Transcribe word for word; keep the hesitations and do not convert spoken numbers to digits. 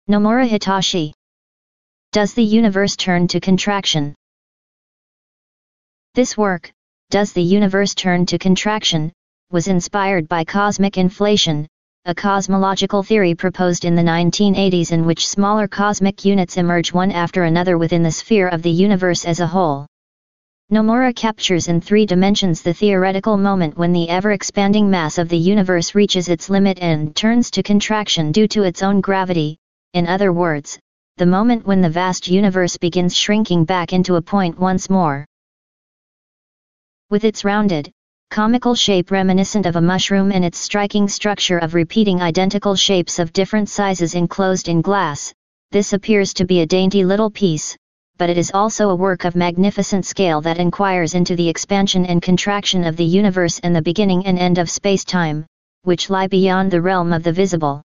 Nomura Hitachi. Does the Universe Turn to Contraction? This work, Does the Universe Turn to Contraction?, was inspired by cosmic inflation, a cosmological theory proposed in the nineteen eighties in which smaller cosmic units emerge one after another within the sphere of the universe as a whole. Nomura captures in three dimensions the theoretical moment when the ever-expanding mass of the universe reaches its limit and turns to contraction due to its own gravity, in other words, the moment when the vast universe begins shrinking back into a point once more. With its rounded, comical shape reminiscent of a mushroom and its striking structure of repeating identical shapes of different sizes enclosed in glass, this appears to be a dainty little piece, but it is also a work of magnificent scale that inquires into the expansion and contraction of the universe and the beginning and end of space-time, which lie beyond the realm of the visible.